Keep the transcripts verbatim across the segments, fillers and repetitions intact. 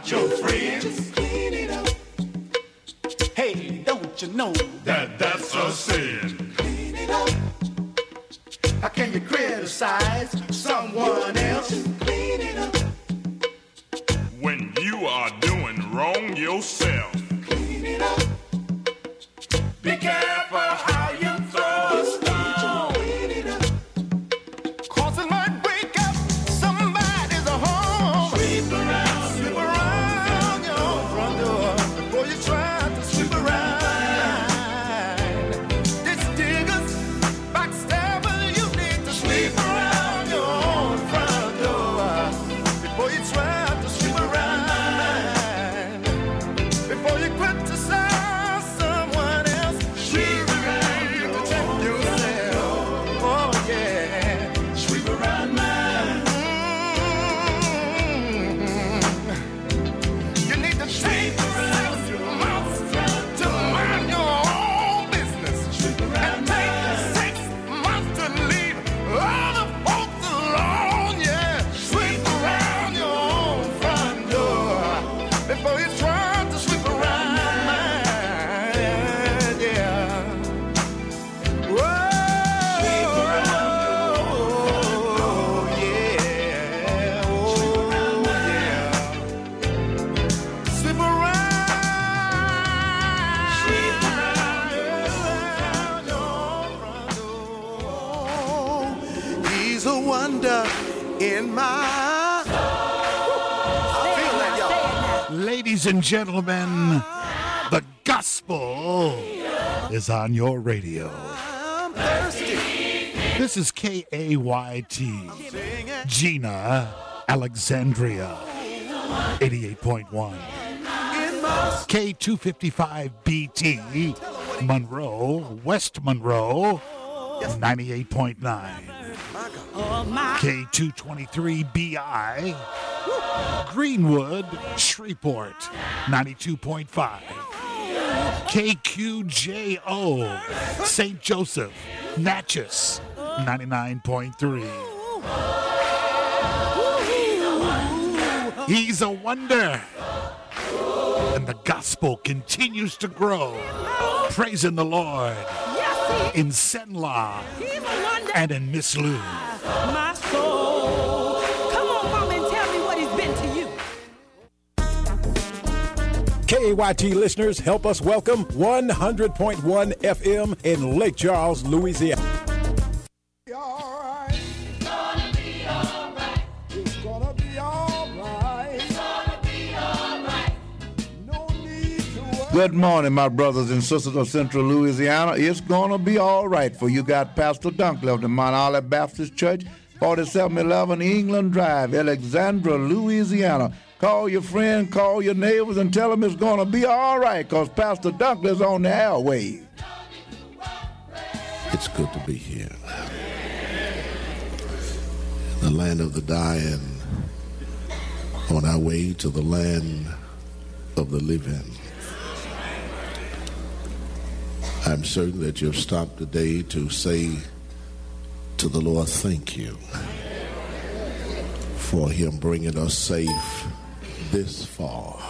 your friends. Clean it up. Hey, don't you know that that's a sin? Clean it up. How can you criticize someone else? Clean it up. When you are doing wrong yourself. Clean it up. Be careful how you throw a stone. Clean it up. Cause it might break up somebody's home. Sweep around, Sweep around your front door before you try to sweep around. Ditch diggers, backstabbers, you need to sweep around your own front door before you try to sweep around. Before you criticize someone else, sweep around, you protect yourself. Oh yeah, sweep around mine. you need to take around your mouth to mind your own business and take six months to leave other folks alone. Yeah, sweep around your own front door before you try to sweep around mine. Yeah. Whoa. Sweep around Oh, yeah. Oh, yeah. Sweep around. Sweep around your front door. He's a wonder in my. I feel that, y'all. Ladies and gentlemen, the gospel is on your radio. I'm thirsty. This is K A Y T, Gina, Alexandria, eighty-eight point one. In my K two fifty-five B T, Monroe, West Monroe, ninety-eight point nine. K two twenty-three B I, Greenwood, Shreveport, ninety-two point five. K Q J O, Saint Joseph, Natchez, ninety-nine point three. He's a wonder. And the gospel continues to grow. Praising the Lord in Senla and in Miss Lou. My soul. Come on, mom, and tell me what he's been to you. K A Y T listeners, help us welcome one hundred point one F M in Lake Charles, Louisiana. Be all right. It's gonna be all right. It's gonna be all right. It's gonna be all right. No need to worry. Good morning, my brothers and sisters of Central Louisiana. It's going to be all right for you. Got Pastor Dunkley of the Mount Olive Baptist Church, forty-seven eleven England Drive, Alexandria, Louisiana. Call your friend, call your neighbors, and tell them it's going to be all right because Pastor Dunkley is on the airwaves. It's good to be here. The land of the dying, on our way to the land of the living. I'm certain that you've stopped today to say to the Lord, thank you for him bringing us safe this far.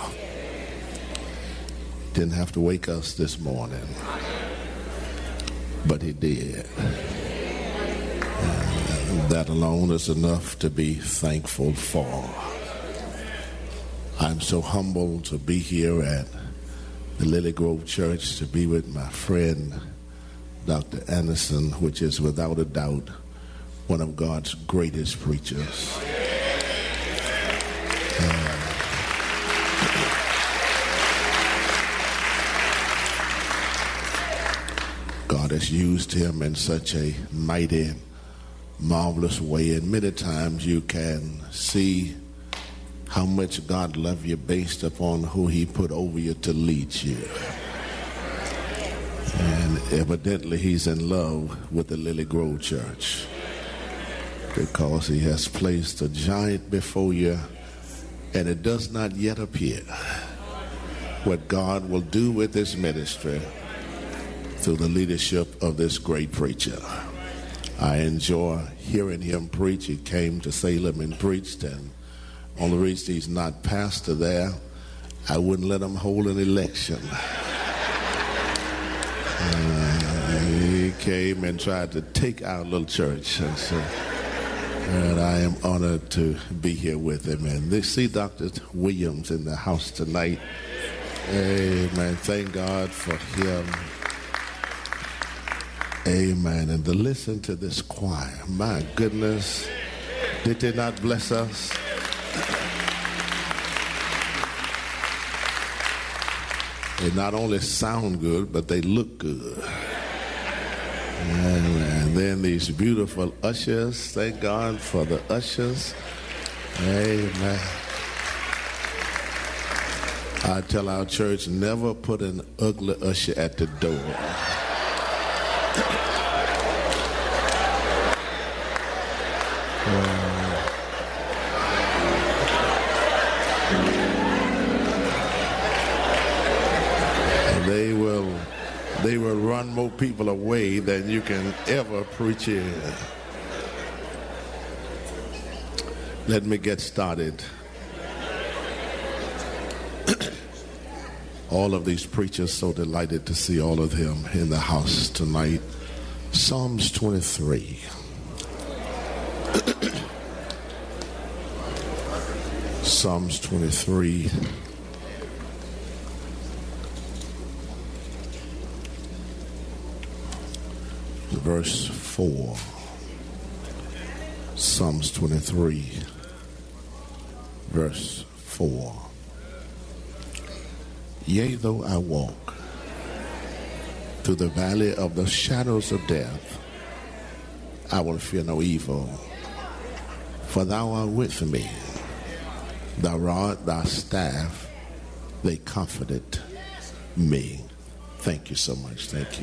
Didn't have to wake us this morning, but he did. And that alone is enough to be thankful for. I'm so humbled to be here at the Lily Grove Church, to be with my friend Doctor Anderson, which is without a doubt one of God's greatest preachers. Uh, God has used him in such a mighty, marvelous way, and many times you can see how much God loved you based upon who he put over you to lead you. And evidently he's in love with the Lily Grove Church because he has placed a giant before you, and it does not yet appear what God will do with this ministry through the leadership of this great preacher. I enjoy hearing him preach. He came to Salem and preached, and on the reason he's not pastor there I wouldn't let them hold an election. Uh, he came and tried to take our little church. And, so, and I am honored to be here with him. And they see Doctor Williams in the house tonight. Amen. Thank God for him. Amen. And to listen to this choir, my goodness, did they not bless us? They not only sound good, but they look good. And then these beautiful ushers, thank God for the ushers. Amen. I tell our church, never put an ugly usher at the door. They will, they will run more people away than you can ever preach in. Let me get started. All of these preachers, so delighted to see all of them in the house tonight. Psalms twenty-three. Psalms twenty-three. Verse four. Psalms twenty-three, verse four. Yea, though I walk through the valley of the shadows of death, I will fear no evil, for thou art with me. Thy rod, thy staff, they comforted me. Thank you so much. Thank you.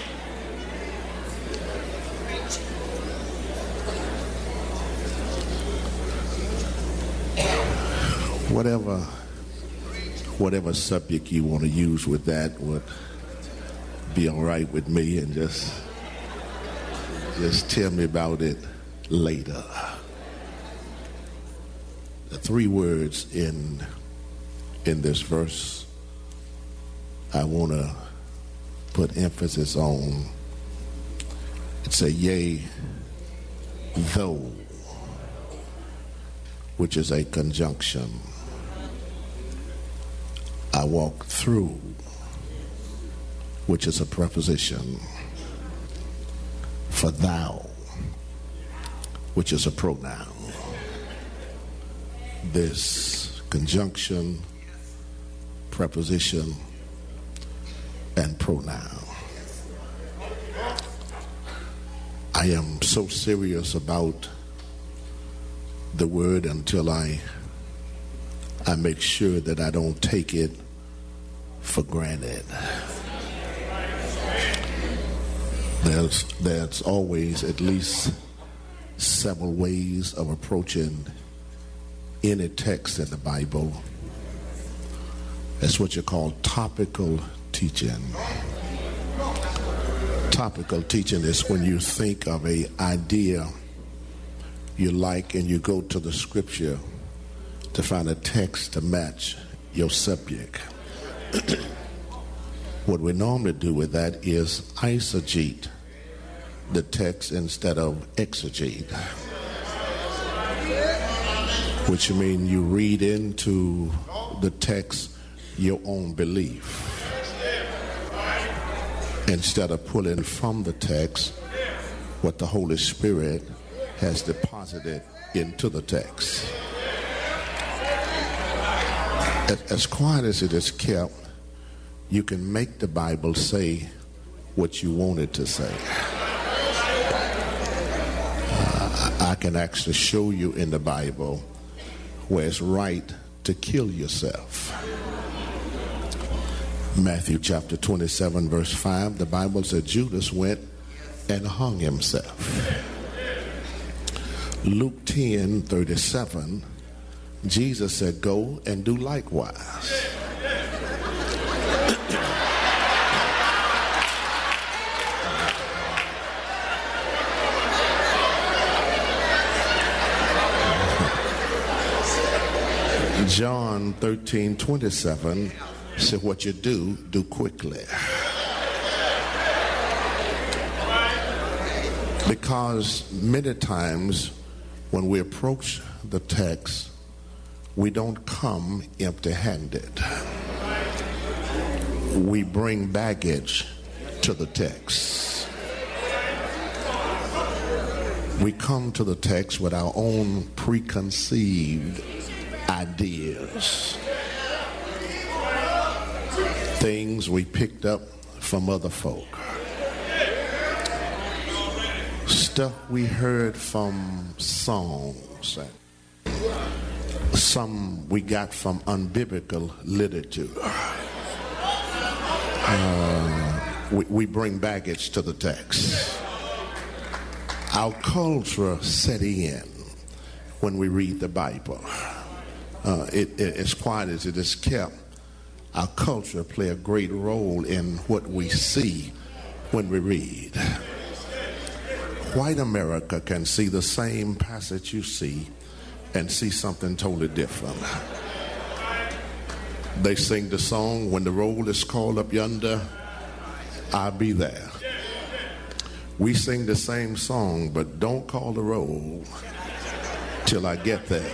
Whatever, whatever subject you want to use with that would be all right with me, and just, just tell me about it later. The three words in, in this verse I want to put emphasis on. It's a yea, though, which is a conjunction. I walk through, which is a preposition. For thou, which is a pronoun. This conjunction, preposition, and pronoun. I am so serious about the word until I I make sure that I don't take it for granted. There's, there's always at least several ways of approaching any text in the Bible. That's what you call topical teaching. Topical teaching is when you think of an idea you like and you go to the scripture to find a text to match your subject. What we normally do with that is eisegete the text instead of exegete, which means you read into the text your own belief instead of pulling from the text what the Holy Spirit has deposited into the text. As quiet as it is kept, you can make the Bible say what you want it to say. Uh, I can actually show you in the Bible where it's right to kill yourself. Matthew chapter twenty-seven, verse five, the Bible said Judas went and hung himself. Luke ten, thirty-seven, Jesus said, go and do likewise. John thirteen twenty-seven said, what you do, do quickly. Because many times when we approach the text, we don't come empty-handed. We bring baggage to the text. We come to the text with our own preconceived ideas, things we picked up from other folk, stuff we heard from songs, and some we got from unbiblical literature. Uh, we, we bring baggage to the text. Our culture set in when we read the Bible. Uh, it, it, as quiet as it is kept, our culture play a great role in what we see when we read. White America can see the same passage you see and see something totally different. They sing the song, when the roll is called up yonder, I'll be there. We sing the same song, but don't call the roll till I get there.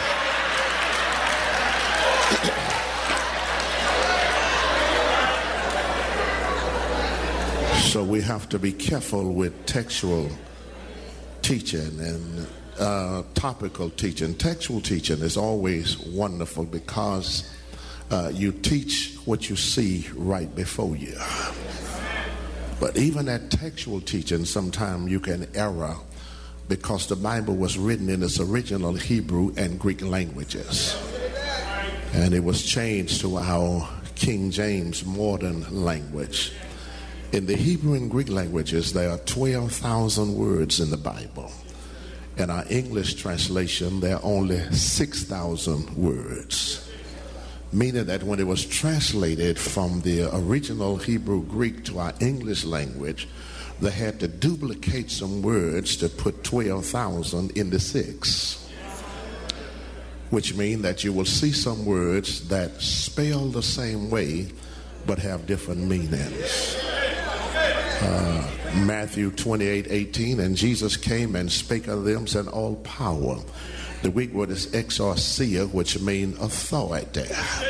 So we have to be careful with textual teaching and uh, topical teaching. Textual teaching is always wonderful because uh, you teach what you see right before you. But even at textual teaching, sometimes you can err because the Bible was written in its original Hebrew and Greek languages. And it was changed to our King James modern language. In the Hebrew and Greek languages, there are twelve thousand words in the Bible. In our English translation, there are only six thousand words. Meaning that when it was translated from the original Hebrew Greek to our English language, they had to duplicate some words to put twelve thousand in the six. Which means that you will see some words that spell the same way but have different meanings. Uh, Matthew twenty-eight eighteen, and Jesus came and spake unto them, saying, all power. The Greek word is exousia, which means authority.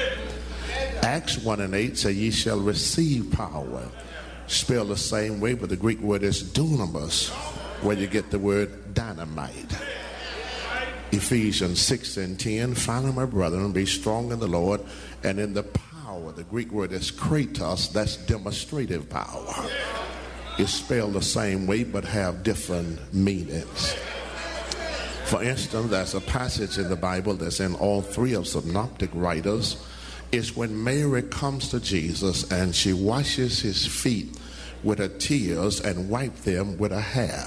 Acts one and eight say, ye shall receive power. Spelled the same way, but the Greek word is dunamis, where you get the word dynamite. Ephesians six and ten, finally, my brethren, be strong in the Lord and in the power. The Greek word is kratos, that's demonstrative power. It's spelled the same way, but have different meanings. For instance, there's a passage in the Bible that's in all three of synoptic writers. It's when Mary comes to Jesus and she washes his feet with her tears and wipes them with her hair.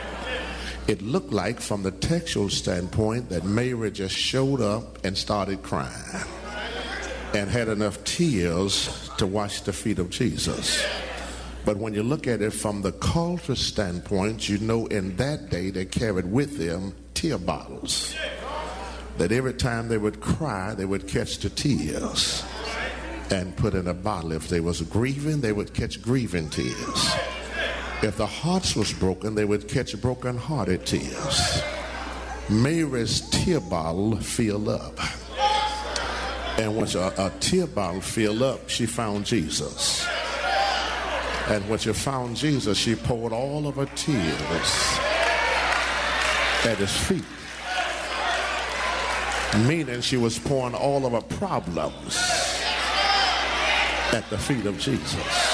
It looked like, from the textual standpoint, that Mary just showed up and started crying and had enough tears to wash the feet of Jesus. But when you look at it from the cultural standpoint, you know in that day they carried with them tear bottles. That every time they would cry, they would catch the tears and put in a bottle. If they was grieving, they would catch grieving tears. If the hearts was broken, they would catch broken-hearted tears. Mary's tear bottle filled up. And once a, a tear bottle filled up, she found Jesus. And when she found Jesus, she poured all of her tears at his feet. Meaning she was pouring all of her problems at the feet of Jesus.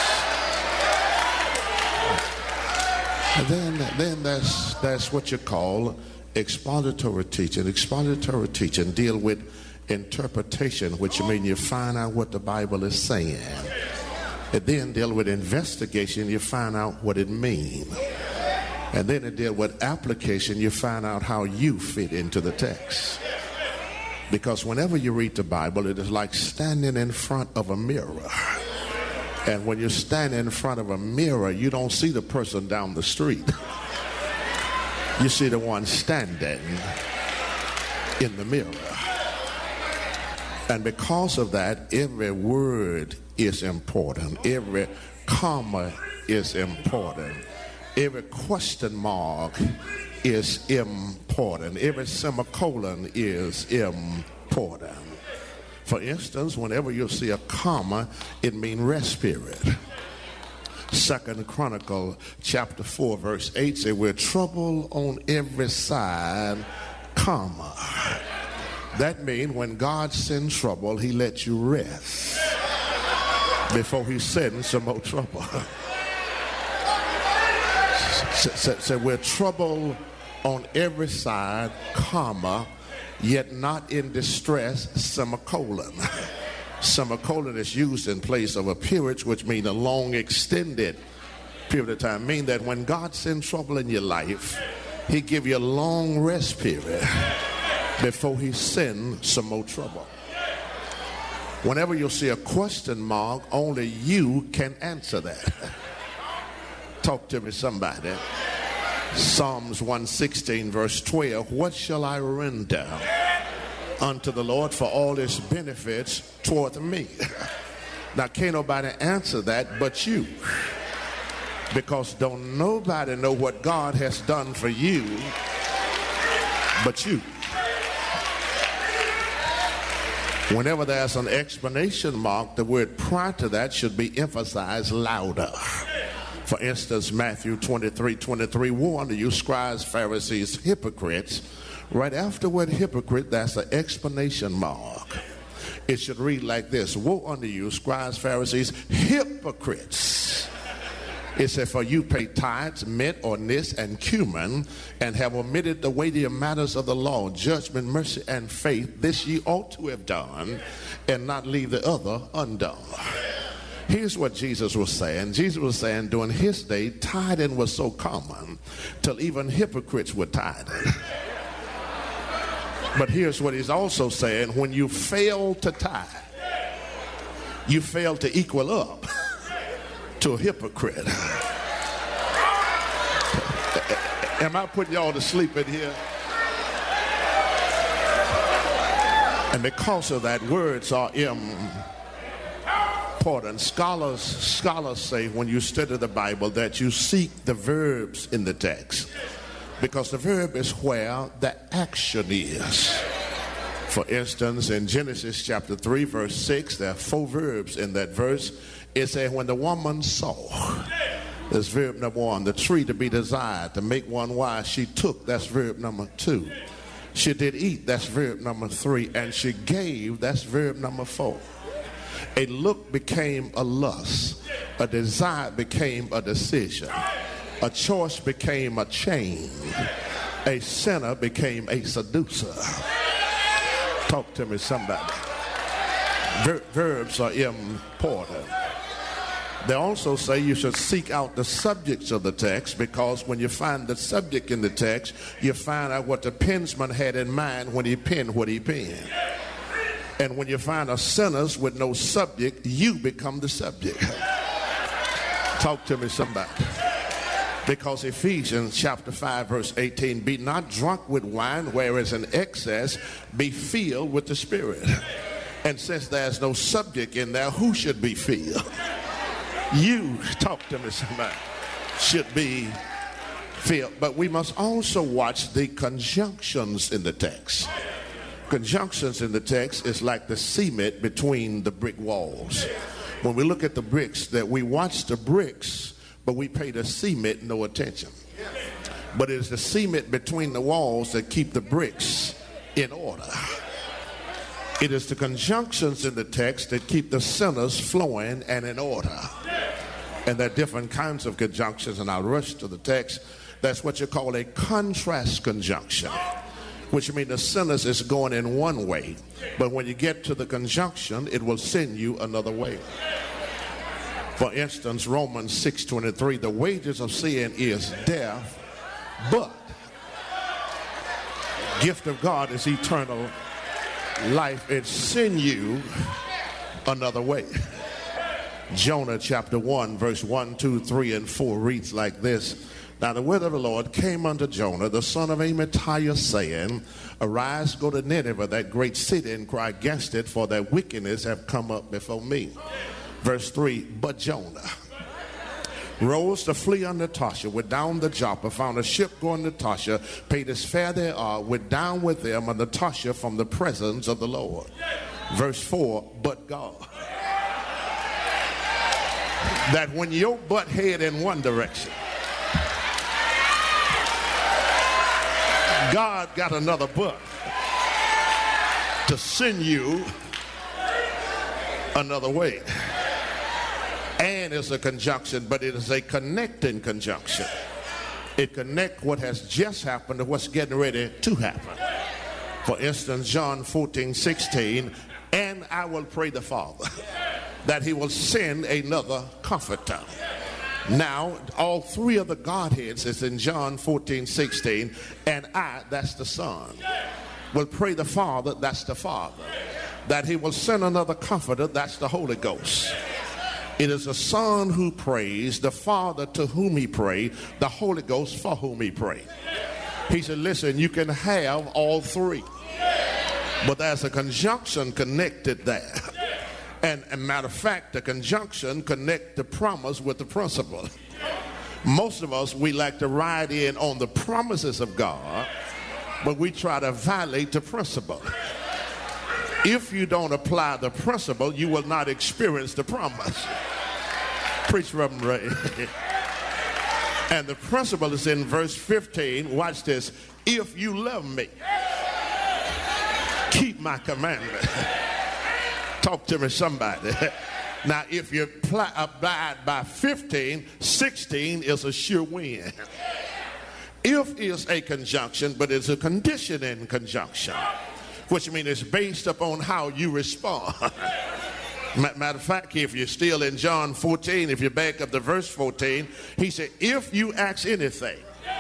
And then, then that's, that's what you call expository teaching. Expository teaching deal with interpretation, which means you find out what the Bible is saying. It then deal with investigation, you find out what it means. And then it deal with application, you find out how you fit into the text. Because whenever you read the Bible, it is like standing in front of a mirror. And when you stand in front of a mirror, you don't see the person down the street. You see the one standing in the mirror. And because of that, every word is important. Every comma is important. Every question mark is important. Every semicolon is important. For instance, whenever you see a comma, it means rest period. Second Chronicle chapter four verse eight says, we're troubled on every side, comma. That means when God sends trouble, he lets you rest before he sends some more trouble. So, so, so we're troubled on every side, comma, yet not in distress, semicolon. Semicolon is used in place of a period, which means a long extended period of time. Mean that when God sends trouble in your life, he give you a long rest period before he sends some more trouble. Whenever you see a question mark, only you can answer that. Talk to me, somebody. Psalms one sixteen verse twelve, what shall I render unto the Lord for all his benefits toward me? Now can't nobody answer that but you, because don't nobody know what God has done for you but you. Whenever there's an explanation mark, the word prior to that should be emphasized louder. For instance, Matthew twenty-three twenty-three, woe unto you, scribes, Pharisees, hypocrites. Right after the word hypocrite, that's an explanation mark. It should read like this, woe unto you, scribes, Pharisees, hypocrites. It said, for you pay tithes, mint, or nis, and cumin, and have omitted the weightier matters of the law, judgment, mercy, and faith. This ye ought to have done, and not leave the other undone. Here's what Jesus was saying. Jesus was saying during his day, tithing was so common till even hypocrites were tithing. But here's what he's also saying. When you fail to tithe, you fail to equal up to a hypocrite. Am I putting y'all to sleep in here? And because of that, words are important. Scholars, scholars say when you study the Bible that you seek the verbs in the text, because the verb is where the action is. For instance, in Genesis chapter three verse six, there are four verbs in that verse. It says, when the woman saw, that's verb number one, the tree to be desired, to make one wise, she took, that's verb number two. She did eat, that's verb number three. And she gave, that's verb number four. A look became a lust. A desire became a decision. A choice became a chain. A sinner became a seducer. Talk to me, somebody. Ver- verbs are important. They also say you should seek out the subjects of the text, because when you find the subject in the text, you find out what the pensman had in mind when he penned what he penned. And when you find a sentence with no subject, you become the subject. Talk to me, somebody. Because Ephesians chapter five verse eighteen, be not drunk with wine, whereas in excess, be filled with the Spirit. And since there's no subject in there, who should be filled? You, talk to me, somebody, should be filled. But we must also watch the conjunctions in the text. Conjunctions in the text is like the cement between the brick walls. When we look at the bricks, that we watch the bricks, but we pay the cement no attention. But it's the cement between the walls that keep the bricks in order. It is the conjunctions in the text that keep the centers flowing and in order. And there are different kinds of conjunctions, and I'll rush to the text. That's what you call a contrast conjunction, which means the sentence is going in one way, but when you get to the conjunction, it will send you another way. For instance, Romans six twenty-three, the wages of sin is death, but gift of God is eternal life. It send you another way. Jonah chapter one verse one, two, three, and four reads like this. Now the word of the Lord came unto Jonah, the son of Amittai, saying, Arise, go to Nineveh, that great city, and cry against it, for their wickedness have come up before me. Verse three, but Jonah rose to flee unto Tarshish, went down to Joppa, found a ship going to Tarshish, paid his fare thereof, went down with them unto Tarshish from the presence of the Lord. Verse four, but God. That when your butt head in one direction, God got another butt to send you another way. And it's a conjunction, but it is a connecting conjunction. It connects what has just happened to what's getting ready to happen. For instance, John fourteen, sixteen, and I will pray the Father that he will send another comforter. Now, all three of the Godheads is in John fourteen, sixteen, and I, that's the Son, will pray the Father, that's the Father, that he will send another comforter, that's the Holy Ghost. It is the Son who prays, the Father to whom he prays, the Holy Ghost for whom he prays. He said, listen, you can have all three, but there's a conjunction connected there. And a matter of fact, the conjunction connect the promise with the principle. Most of us, we like to ride in on the promises of God, but we try to violate the principle. If you don't apply the principle, you will not experience the promise. Preach, Reverend Ray. And the principle is in verse fifteen. Watch this. If you love me, keep my commandment. Talk to me, somebody. Now, if you apply, abide by fifteen, sixteen is a sure win. If is a conjunction, but it's a conditioning conjunction, which means it's based upon how you respond. Matter of fact, if you're still in John fourteen, if you back up to verse fourteen, he said, if you ask anything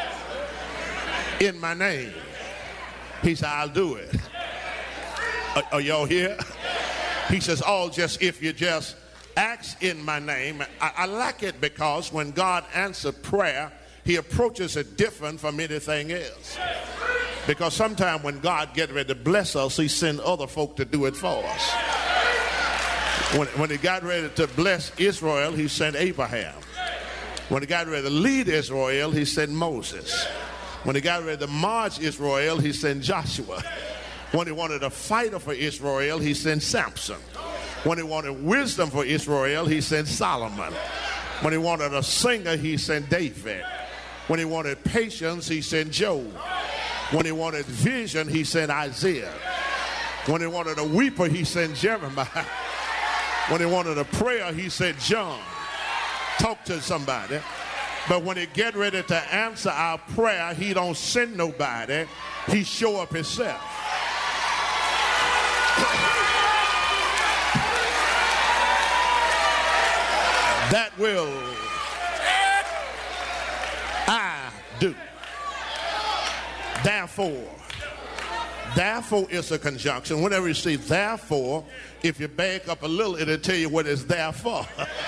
in my name, he said, I'll do it. Are, are y'all here? He says, all just if you just ask in my name. I, I like it because when God answers prayer, he approaches it different from anything else. Because sometimes when God gets ready to bless us, he sends other folk to do it for us. When, when he got ready to bless Israel, he sent Abraham. When he got ready to lead Israel, he sent Moses. When he got ready to march Israel, he sent Joshua. When he wanted a fighter for Israel, he sent Samson. When he wanted wisdom for Israel, he sent Solomon. When he wanted a singer, he sent David. When he wanted patience, he sent Job. When he wanted vision, he sent Isaiah. When he wanted a weeper, he sent Jeremiah. When he wanted a prayer, he sent John. Talk to somebody. But when he get ready to answer our prayer, he don't send nobody. He show up himself. That will I do. Therefore, therefore is a conjunction. Whenever you see therefore, if you back up a little, it'll tell you what it's there for.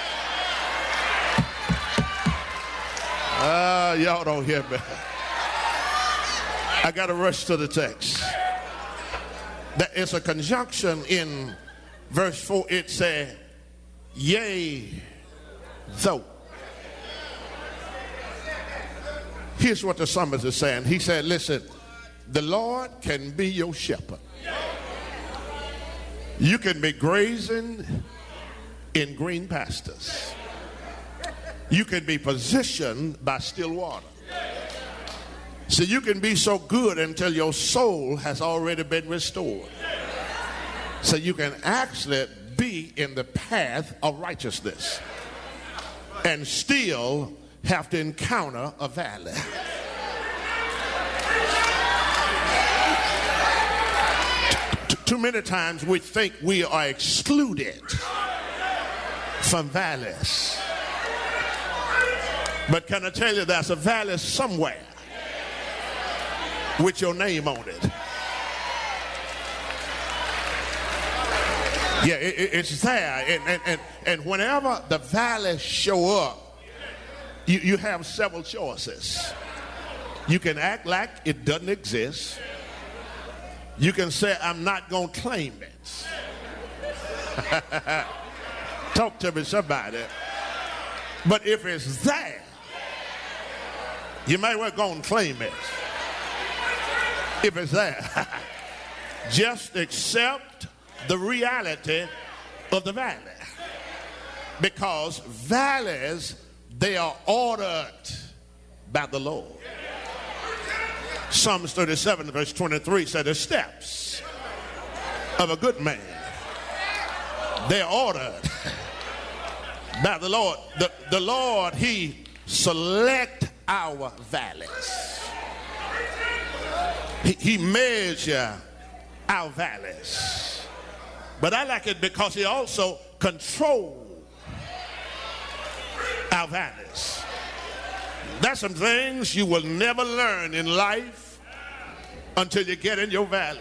Ah, uh, y'all don't hear me. I got to rush to the text. That is a conjunction in verse four. It said, yea, though. Here's what the psalmist is saying. He said, listen, the Lord can be your shepherd. You can be grazing in green pastures. You can be positioned by still water. So you can be so good until your soul has already been restored. So you can actually be in the path of righteousness and still have to encounter a valley. Too many times we think we are excluded from valleys. But can I tell you, there's a valley somewhere with your name on it. Yeah, it, it's there. And, and, and, and whenever the valleys show up, you, you have several choices. You can act like it doesn't exist. You can say, I'm not going to claim it. Talk to me, somebody. But if it's there, you might well go and claim it. If it's there, just accept the reality of the valley. Because valleys, they are ordered by the Lord. Psalms thirty-seven, verse twenty-three said, the steps of a good man, they're ordered by the Lord. The, the Lord, he select our valleys. He, he measure our valleys. But I like it because he also control our valleys. There's some things you will never learn in life until you get in your valley.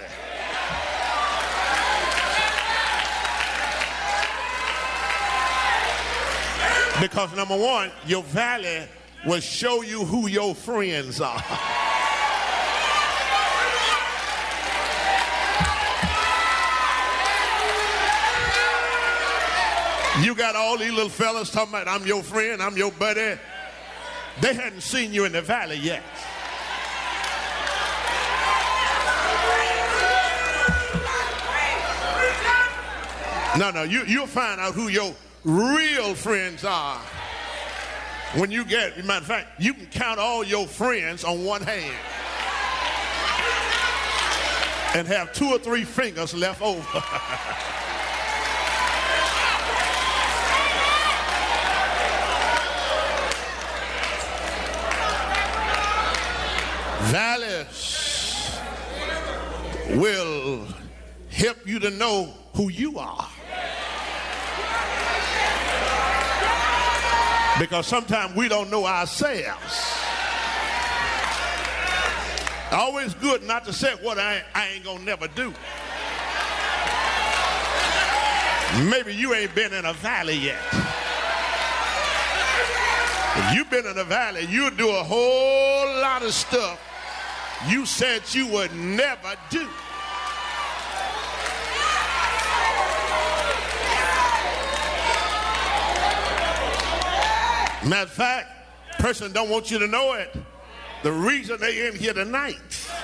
Because number one, your valley will show you who your friends are. You got all these little fellas talking about, I'm your friend, I'm your buddy. They hadn't seen you in the valley yet. No, no, you, you'll find out who your real friends are when you get, as a matter of fact, you can count all your friends on one hand and have two or three fingers left over. Valleys will help you to know who you are. Because sometimes we don't know ourselves. Always good not to say what I, I ain't gonna never do. Maybe you ain't been in a valley yet. If you've been in a valley, you do a whole lot of stuff you said you would never do. Matter of fact, person don't want you to know it. The reason they in here tonight,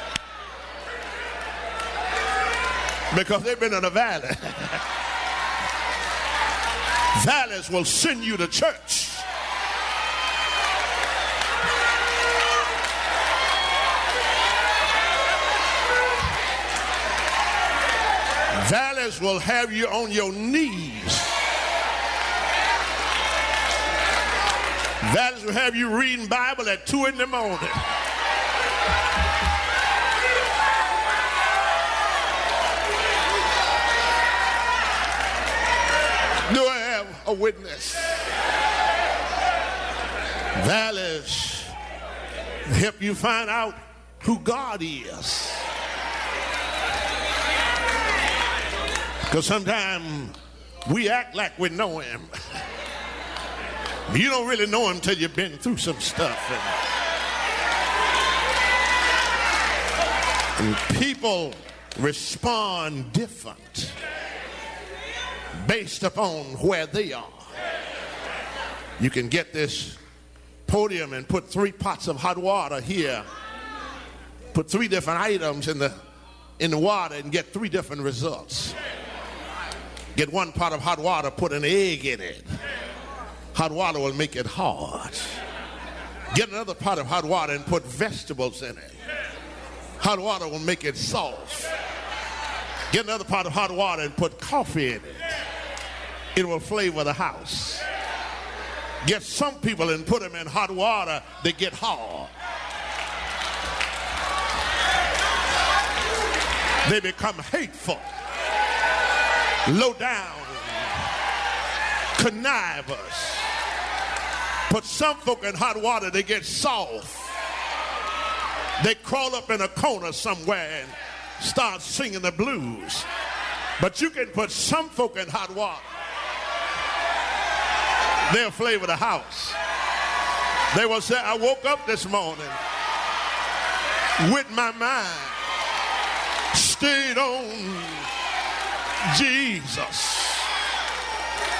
because they've been in a valley. Valleys will send you to church. Valleys will have you on your knees. Valleys will have you reading Bible at two in the morning. Do I have a witness? Valleys help you find out who God is. Because sometimes we act like we know him. You don't really know him until you've been through some stuff. And, and people respond different based upon where they are. You can get this podium and put three pots of hot water here. Put three different items in the, in the water and get three different results. Get one pot of hot water, put an egg in it. Hot water will make it hard. Get another pot of hot water and put vegetables in it. Hot water will make it soft. Get another pot of hot water and put coffee in it. It will flavor the house. Get some people and put them in hot water, they get hard. They become hateful, low down, connivers. Put some folk in hot water, they get soft. They crawl up in a corner somewhere and start singing the blues. But you can put some folk in hot water, they'll flavor the house. They will say, I woke up this morning with my mind stayed on Jesus.